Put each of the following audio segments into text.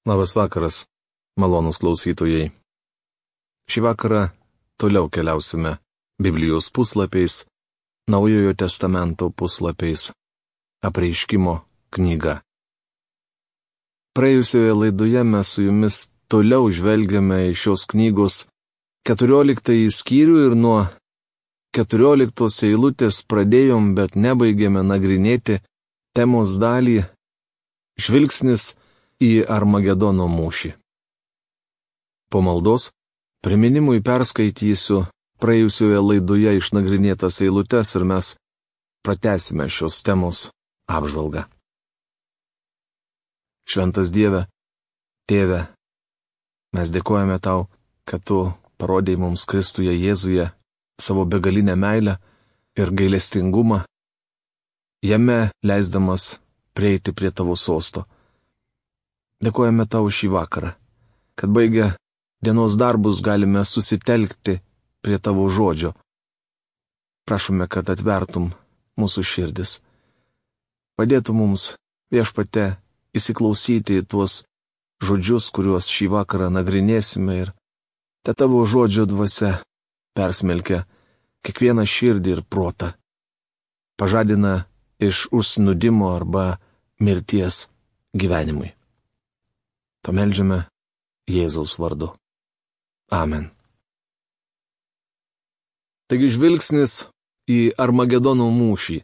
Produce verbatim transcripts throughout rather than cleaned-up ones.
Labas vakaras, malonūs klausytojai. Šį vakarą toliau keliausime Biblijos puslapiais, Naujojo testamento puslapiais, Apreiškimo knyga. Praėjusioje laidoje mes su jumis toliau žvelgiame į šios knygos keturioliktąjį skyrių ir nuo keturioliktos eilutės pradėjom, bet nebaigėme nagrinėti temos dalį žvilgsnis į Armagedono mūšį. Po maldos priminimui perskaitysiu praėjusioje laidoje išnagrinėtas eilutes ir mes pratęsime šios temos apžvalgą. Šventas Dieve, Tėve, mes dėkojame Tau, kad Tu parodėjai mums Kristuje Jėzuje savo begalinę meilę ir gailestingumą, jame leisdamas prieiti prie Tavo sosto. Dėkojame Tau šį vakarą, kad baigę dienos darbus galime susitelkti prie Tavo žodžio. Prašome, kad atvertum mūsų širdis. Padėtų mums, Viešpatie, įsiklausyti į tuos žodžius, kuriuos šį vakarą nagrinėsime ir te Tavo žodžio dvasia persmelkia kiekvieną širdį ir protą. Pažadina iš užsnūdimo arba mirties gyvenimui. To meldžiame Jėzaus vardu. Amen. Taigi žvilgsnis į Armagedono mūšį.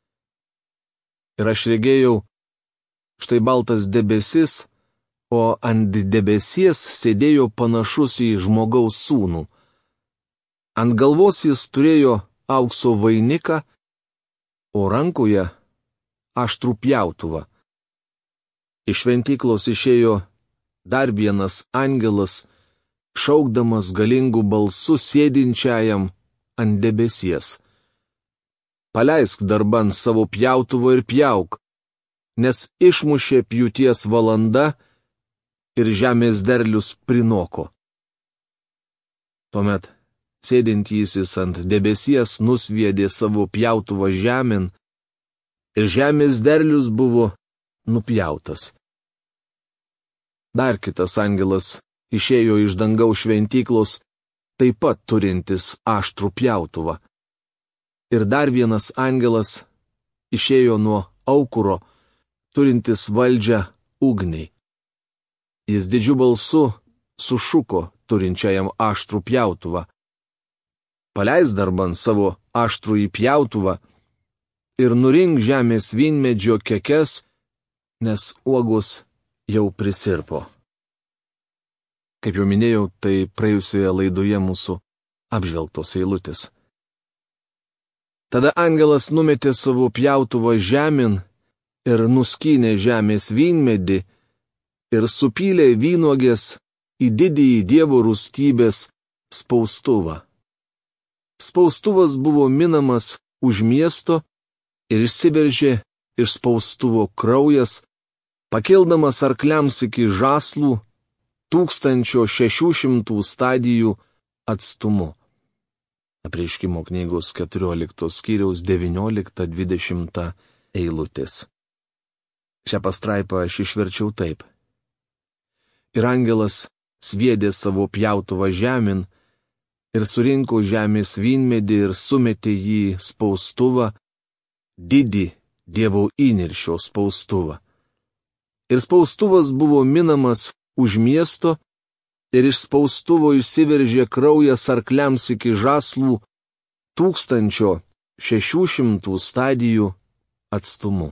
Ir aš regėjau štai baltas debesis, o ant debesies sėdėjo panašus į žmogaus sūnų. Ant galvos jis turėjo aukso vainiką, o rankoje aštrų pjautuvą. Iš šventyklos išėjo dar vienas angelas, šaukdamas galingų balsų sėdinčiajam ant debesies. Paleisk darban savo pjautuvą ir pjauk, nes išmušė pjūties valanda ir žemės derlius prinoko. Tuomet sėdintysis ant debesies nusviedė savo pjautuvą žemėn ir žemės derlius buvo nupjautas. Dar kitas angelas išėjo iš dangaus šventyklos, taip pat turintis aštrų pjautuvą. Ir dar vienas angelas išėjo nuo aukuro, turintis valdžią ugniai. Jis didžiu balsu sušuko turinčiajam aštrų pjautuvą: Paleis darban savo aštrųjį pjautuvą ir nurink žemės vynmedžio kekes, nes uogos jau prisirpo. Kaip jau minėjau, tai praėjusioje laidoje mūsų apžvelgtos eilutės. Tada angelas numetė savo pjautuvą žemėn ir nuskynė žemės vynmedį ir supylė vynuogės į didįjį Dievo rūstybės spaustuvą. Spaustuvas buvo minamas už miesto ir išsiveržė iš spaustuvo kraujas, pakildamas arkliams iki žąslų tūkstančio šešių šimtų stadijų atstumu. Apreiškimo knygos keturioliktos skyriaus devyniolikta dvidešimta eilutės. Šią pastraipą aš išverčiau taip. Ir angelas sviedė savo pjautuvą žemėn ir surinko žemės vynmedį ir sumetė jį spaustuvą, didį Dievo įniršio spaustuvą. Ir spaustuvas buvo minamas už miesto, ir iš spaustuvo išsiveržė kraujas arkliams iki žąslų tūkstančio šešių šimtų stadijų atstumu.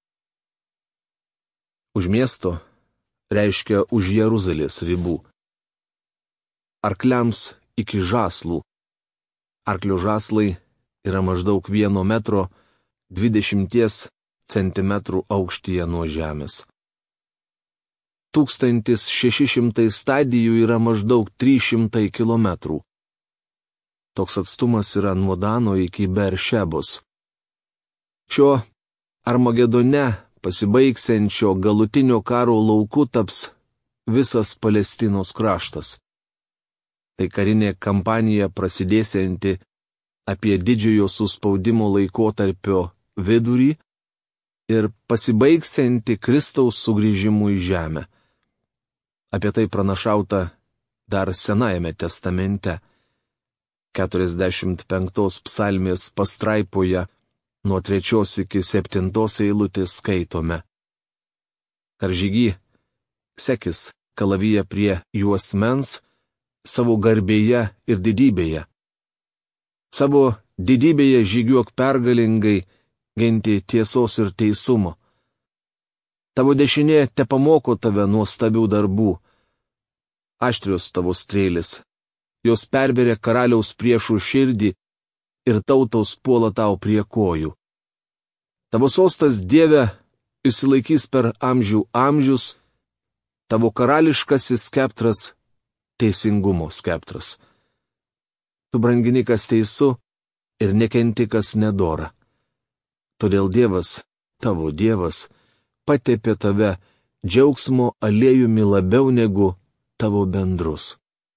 Už miesto reiškia už Jeruzalės ribų. Arkliams iki žąslų. Arklio žąslai yra maždaug vieno metro dvidešimties centimetrų aukštyje nuo žemės. tūkstantis šeši šimtai stadijų yra maždaug trys šimtai kilometrų. Toks atstumas yra nuo Dano iki Beršebos. Šio Armagedone pasibaigsiančio galutinio karo lauku taps visas Palestinos kraštas. Tai karinė kampanija prasidėsianti apie didžiojo suspaudimo laikotarpio vidurį ir pasibaigsianti Kristaus sugrįžimu į žemę. Apie tai pranašauta dar Senajame testamente. keturiasdešimt penktos psalmės pastraipoje nuo trečios iki septintos eilutės skaitome. Karžygy, sekis kalaviją prie juosmens, savo garbėje ir didybėje. Savo didybėje žygiuok pergalingai, ginti tiesos ir teisumo. Tavo dešinė tepamoko tave nuostabių darbų. Aštrios tavo strėlės, jos perveria karaliaus priešų širdį ir tautos puola tau prie kojų. Tavo sostas Dieve išsilaikys per amžių amžius, tavo karališkasis skeptras, teisingumo skeptras. Tu brangini, kas teisu, ir nekenti, kas nedora. Todėl Dievas, tavo Dievas, patepė tave džiaugsmo aliejumi labiau negu tavo bendrus.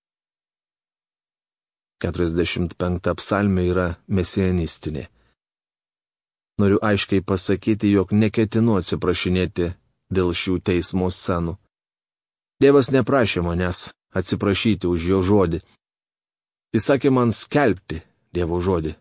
keturiasdešimt penkta psalmė yra mesianistinė. Noriu aiškiai pasakyti, jog neketinu atsiprašinėti dėl šių teismo scenų. Dievas neprašė manęs atsiprašyti už jo žodį. Jis sakė man skelbti Dievo žodį.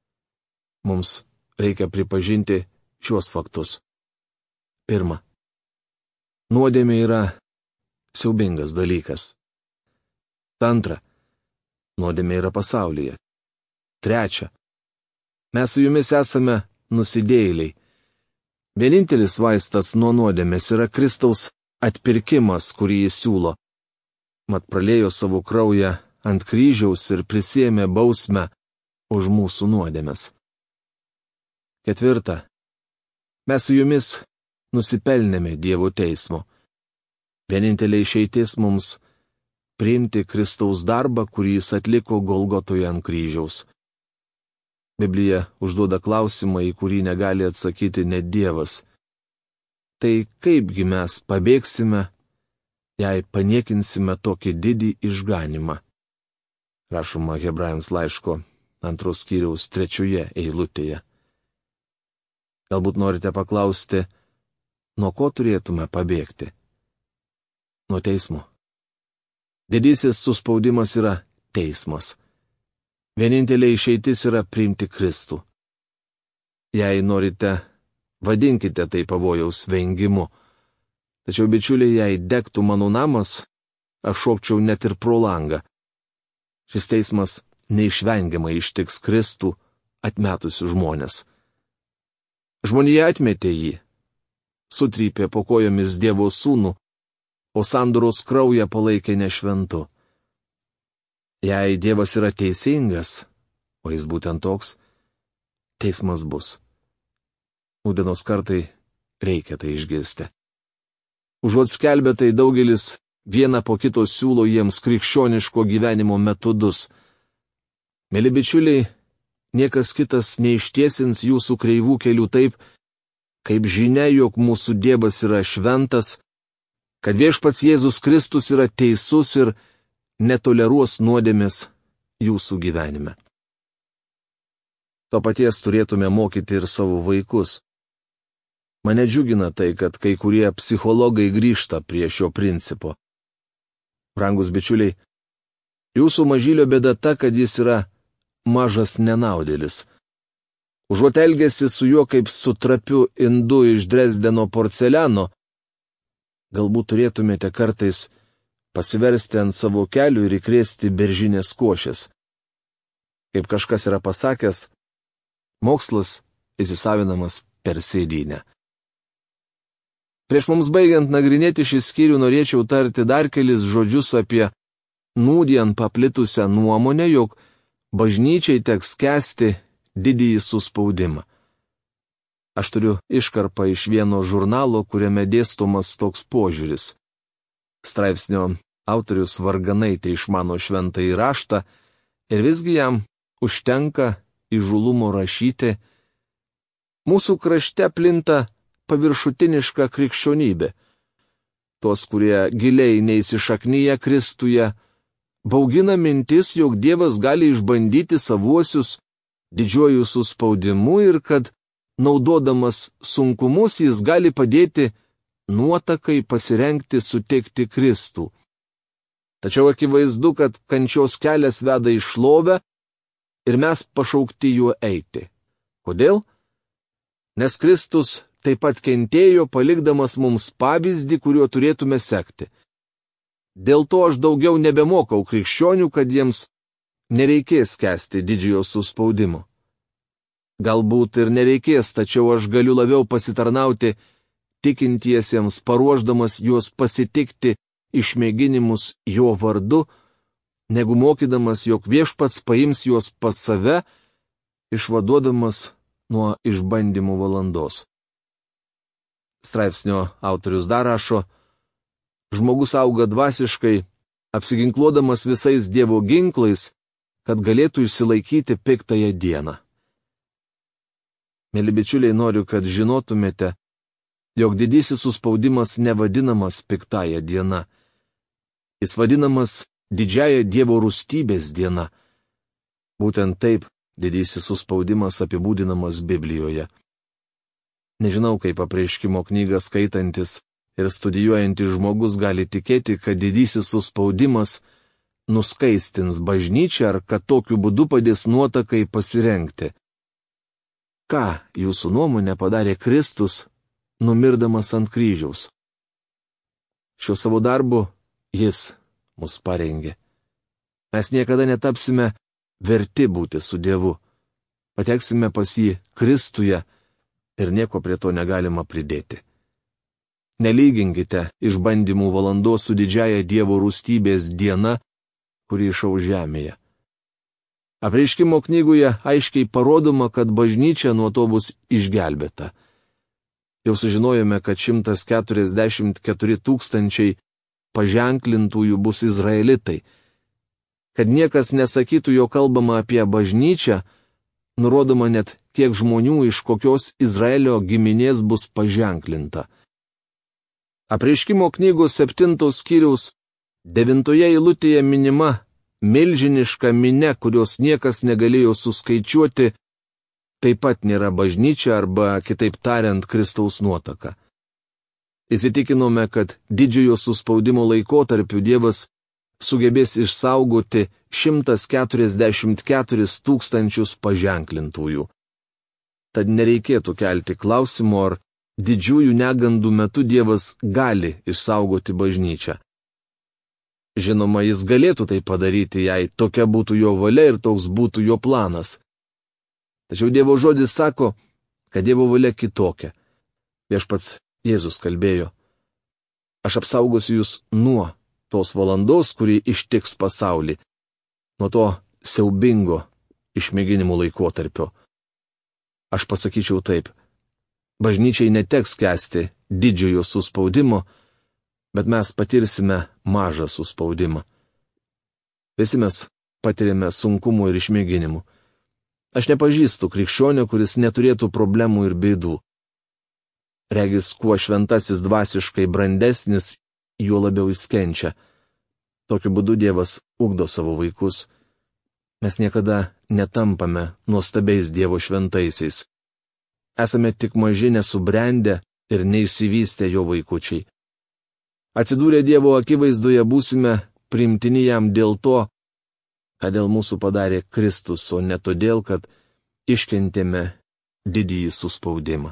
Mums reikia pripažinti šiuos faktus. Pirma. Nuodėmė yra siaubingas dalykas. Antra. Nuodėmė yra pasaulyje. Trečia. Mes su jumis esame nusidėjėliai. Vienintelis vaistas nuo nuodėmės yra Kristaus atpirkimas, kurį jis siūlo. Mat praliejo savo kraują ant kryžiaus ir prisiėmė bausmę už mūsų nuodėmes. Ketvirta. Mes su jumis nusipelnėme Dievo teismo. Vienintelė išeitis mums priimti Kristaus darbą, kurį jis atliko Golgotoje ant kryžiaus. Biblija užduoda klausimą, į kurį negali atsakyti net Dievas. Tai kaipgi mes pabėgsime, jei paniekinsime tokį didį išganimą? Rašoma Hebrajams laiško antros skyriaus trečioje eilutėje. Galbūt norite paklausti, nuo ko turėtume pabėgti? Nuo teismo. Didysis suspaudimas yra teismas. Vienintelė išeitis yra priimti Kristų. Jei norite, vadinkite tai pavojaus vengimu. Tačiau, bičiuliai, jei degtų mano namas, aš šokčiau net ir pro langą. Šis teismas neišvengiamai ištiks Kristų atmetusių žmonės. Žmonija atmetė jį, sutrypė po kojomis Dievo sūnų, o sandoros kraują palaikė nešventu. Jei Dievas yra teisingas, o jis būtent toks, teismas bus. Nūdienos kartai reikia tai išgirsti. Užuot skelbę tai, daugelis vieną po kito siūlo jiems krikščioniško gyvenimo metodus. Mėly bičiuliai, niekas kitas neištiesins jūsų kreivų kelių taip, kaip žinia, jog mūsų Dievas yra šventas, kad viešpats Jėzus Kristus yra teisus ir netoleruos nuodėmės jūsų gyvenime. To paties turėtume mokyti ir savo vaikus. Mane džiugina tai, kad kai kurie psichologai grįžta prie šio principo. Brangus bičiuliai, jūsų mažylio bėda ta, kad jis yra mažas nenaudėlis. Užuot elgėsi su juo kaip su trapiu indu iš Dresdeno porceliano, galbūt turėtumėte kartais pasiversti ant savo kelių ir įkrėsti beržinės košės. Kaip kažkas yra pasakęs, mokslas įsisavinamas per sėdynę. Prieš mums baigiant nagrinėti šį skyrių norėčiau tarti dar kelis žodžius apie nūdien paplitusią nuomonę, jog bažnyčiai teks kęsti didįjį suspaudimą. Aš turiu iškarpą iš vieno žurnalo, kuriame dėstomas toks požiūris. Straipsnio autorius varganai tai išmano šventąjį raštą ir visgi jam užtenka įžūlumo rašyti: mūsų krašte plinta paviršutiniška krikščionybė. Tuos, kurie giliai neįsišaknyja Kristuje, baugina mintis, jog Dievas gali išbandyti savuosius didžiuoju suspaudimu ir kad, naudodamas sunkumus, jis gali padėti nuotakai pasirengti sutikti Kristų. Tačiau akivaizdu, kad kančios kelias veda į šlovę ir mes pašaukti juo eiti. Kodėl? Nes Kristus taip pat kentėjo, palikdamas mums pavyzdį, kuriuo turėtume sekti. Dėl to aš daugiau nebemokau krikščionių, kad jiems nereikės kęsti didžiojo suspaudimo. Galbūt ir nereikės, tačiau aš galiu labiau pasitarnauti tikintiesiems, paruošdamas juos pasitikti išmėginimus jo vardu, negu mokydamas, jog viešpats paims juos pas save, išvaduodamas nuo išbandymų valandos. Straipsnio autorius dar rašo, žmogus auga dvasiškai, apsiginkluodamas visais Dievo ginklais, kad galėtų išsilaikyti piktąją dieną. Mėly bičiuliai, noriu, kad žinotumėte, jog didysis suspaudimas nevadinamas piktąją diena. Jis vadinamas didžiąja Dievo rūstybės diena. Būtent taip didysis suspaudimas apibūdinamas Biblijoje. Nežinau, kaip Apreiškimo knygą skaitantis ir studijuojantis žmogus gali tikėti, kad didysis suspaudimas nuskaistins bažnyčią ar kad tokiu būdu padės nuotakai pasirengti. Ką jūsų nuomonė padarė Kristus, numirdamas ant kryžiaus? Šiuo savo darbu jis mus parengė. Mes niekada netapsime verti būti su Dievu. Pateksime pas jį Kristuje ir nieko prie to negalima pridėti. Nelyginkite išbandymų valandos su didžiaja Dievo rūstybės diena, kuri išau žemėje. Apreiškimo knygoje aiškiai parodoma, kad bažnyčia nuo to bus išgelbėta. Jau sužinojome, kad šimtas keturiasdešimt keturi tūkstančiai paženklintųjų bus izraelitai. Kad niekas nesakytų, jo kalbama apie bažnyčią, nurodoma net, kiek žmonių iš kokios Izraelio giminės bus paženklinta. Apreiškimo knygos septintos skyriaus devintoje eilutėje minima milžiniška minia, kurios niekas negalėjo suskaičiuoti, taip pat nėra bažnyčia arba, kitaip tariant, Kristaus nuotaka. Įsitikinome, kad didžiojo suspaudimo laikotarpiu Dievas sugebės išsaugoti šimtas keturiasdešimt keturis tūkstančius paženklintųjų. Tad nereikėtų kelti klausimo, ar didžiųjų negandų metu Dievas gali išsaugoti bažnyčią. Žinoma, jis galėtų tai padaryti, jei tokia būtų jo valia ir toks būtų jo planas. Tačiau Dievo žodis sako, kad Dievo valia kitokia. Viešpats Jėzus kalbėjo, aš apsaugosiu jūs nuo tos valandos, kuri ištiks pasaulį, nuo to siaubingo išmėginimų laikotarpio. Aš pasakyčiau taip, bažnyčiai neteks kęsti didžiojo suspaudimo, bet mes patirsime mažą suspaudimą. Visi mes patiriame sunkumų ir išmėginimų. Aš nepažįstu krikščionio, kuris neturėtų problemų ir bėdų. Regis, kuo šventasis dvasiškai brandesnis, juo labiau jis kenčia. Tokiu būdu Dievas ugdo savo vaikus. Mes niekada netampame nuostabiais Dievo šventaisiais. Esame tik maži nesubrendę ir neišsivystę jo vaikučiai. Atsidūrę Dievo akivaizdoje būsime priimtini jam dėl to, kad dėl mūsų padarė Kristus, o ne todėl, kad iškentėme didįjį suspaudimą.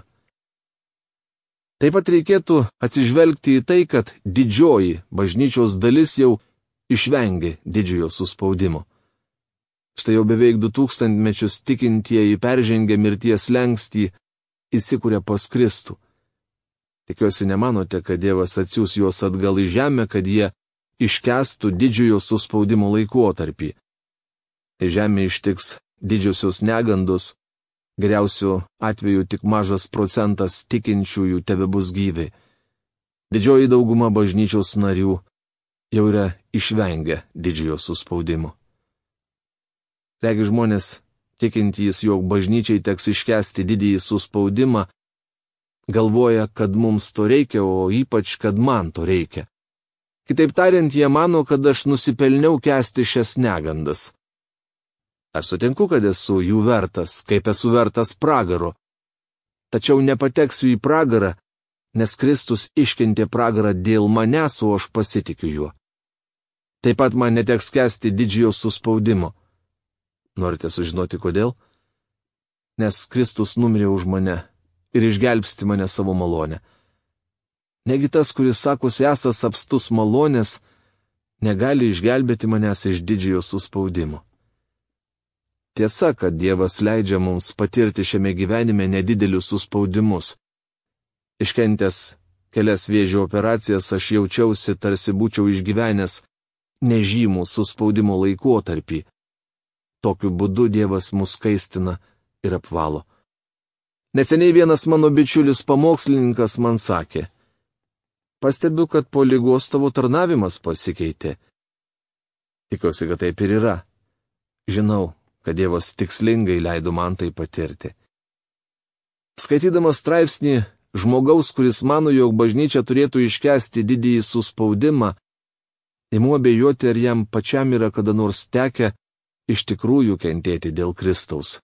Taip pat reikėtų atsižvelgti į tai, kad didžioji bažnyčios dalis jau išvengė didžiojo suspaudimo. Štai jau beveik du tūkstantmečius tikintieji peržengė mirties slenkstį, įsikūrė pas Kristų. Tikiuosi nemanote, kad Dievas atsiųs juos atgal į žemę, kad jie iškęstų didžiojo suspaudimo laikotarpį. Kai žemė ištiks didžiosios negandos, geriausiu atveju tik mažas procentas tikinčiųjų tebebus gyvi. Didžioji dauguma bažnyčios narių jau yra išvengę didžiojo suspaudimo. Regi žmonės, tikintys, jog bažnyčiai teks iškęsti didįjį suspaudimą, galvoja, kad mums to reikia, o ypač, kad man to reikia. Kitaip tariant, jie mano, kad aš nusipelniau kęsti šias negandas. Aš sutinku, kad esu jų vertas, kaip esu vertas pragaro. Tačiau nepateksiu į pragarą, nes Kristus iškentė pragarą dėl manęs, o aš pasitikiu juo. Taip pat man neteks kęsti didžiojo suspaudimo. Norite sužinoti kodėl? Nes Kristus numirė už mane ir išgelbsti mane savo malonę. Negi tas, kuris sakosi esas apstus malonės, negali išgelbėti manęs iš didžiojo suspaudimo. Tiesa, kad Dievas leidžia mums patirti šiame gyvenime nedidelius suspaudimus. Iškentęs kelias vėžio operacijas aš jaučiausi, tarsi būčiau išgyvenęs nežymų suspaudimo laikotarpį. Tokiu būdu Dievas mus skaistina ir apvalo. Neseniai vienas mano bičiulis pamokslininkas man sakė: pastebiu, kad po ligos tavo tarnavimas pasikeitė. Tikiuosi, kad taip ir yra. Žinau, kad Dievas tikslingai leido man tai patirti. Skaitydamas straipsnį žmogaus, kuris mano, jog bažnyčia turėtų iškęsti didįjį suspaudimą, imu abejoti, ar jam pačiam yra kada nors tekę iš tikrųjų kentėti dėl Kristaus.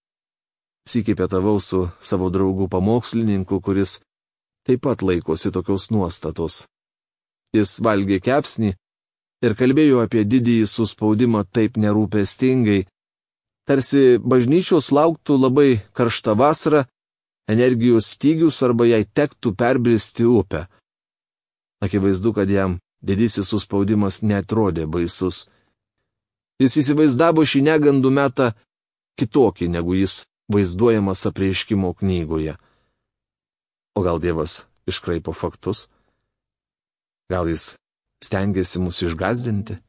Sykį pietavau su savo draugu pamokslininku, kuris taip pat laikosi tokios nuostatos. Jis valgė kepsnį ir kalbėjo apie didįjį suspaudimą taip nerūpestingai, tarsi bažnyčios lauktų labai karšta vasara, energijos stygius arba jai tektų perbristi upę. Akivaizdu, kad jam didysis suspaudimas netrodė baisus. Jis įsivaizdavo šį negandų metą kitokį, negu jis vaizduojamas apreiškimo knygoje. O gal Dievas iškraipo faktus? Gal jis stengiasi mus išgazdinti?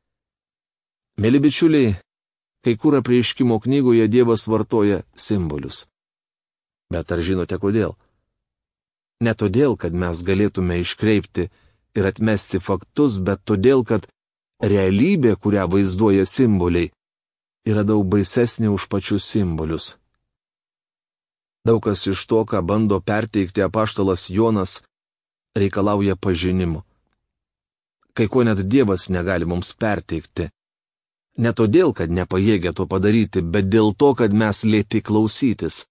Mėly bičiuliai, kai kur apreiškimo knygoje Dievas vartoja simbolius. Bet ar žinote kodėl? Ne todėl, kad mes galėtume iškreipti ir atmesti faktus, bet todėl, kad realybė, kurią vaizduoja simboliai, yra daug baisesnė už pačius simbolius. Daug kas iš to, ką bando perteikti apaštalas Jonas, reikalauja pažinimo. Kai ko net Dievas negali mums perteikti. Ne todėl, kad nepajėgia to padaryti, bet dėl to, kad mes lėti klausytis.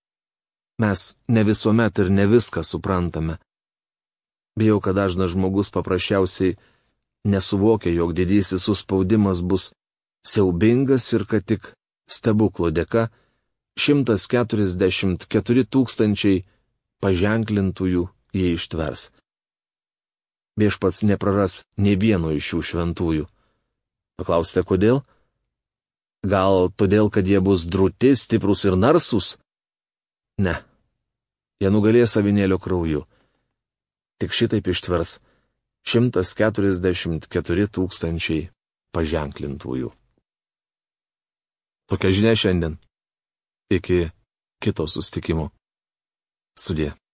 Mes ne visuomet ir ne viską suprantame. Bijau, kad dažnas žmogus paprasčiausiai nesuvokia, jog didysis suspaudimas bus siaubingas ir kad tik stebuklo dėka šimtas keturiasdešimt keturi tūkstančiai paženklintųjų jį ištvers. Viešpats nepraras nė vieno iš šių šventųjų. Paklausite, kodėl? Gal todėl, kad jie bus drūti, stiprus ir narsūs? Ne. Jie nugalės avinėlio krauju. Tik šitaip ištvers šimtas keturiasdešimt keturi tūkstančiai paženklintųjų. Tokia žinia šiandien. Iki kito susitikimo. Sudie.